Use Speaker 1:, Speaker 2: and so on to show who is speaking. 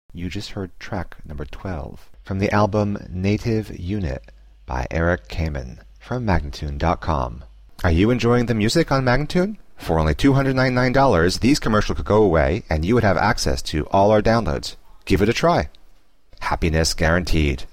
Speaker 1: You just heard track number 12 from the album Native Unit by Eric Kamen from Magnatune.com. Are you enjoying the music on Magnatune? For only $299, these commercials could go away and you would have access to all our downloads. Give it a try. Happiness guaranteed.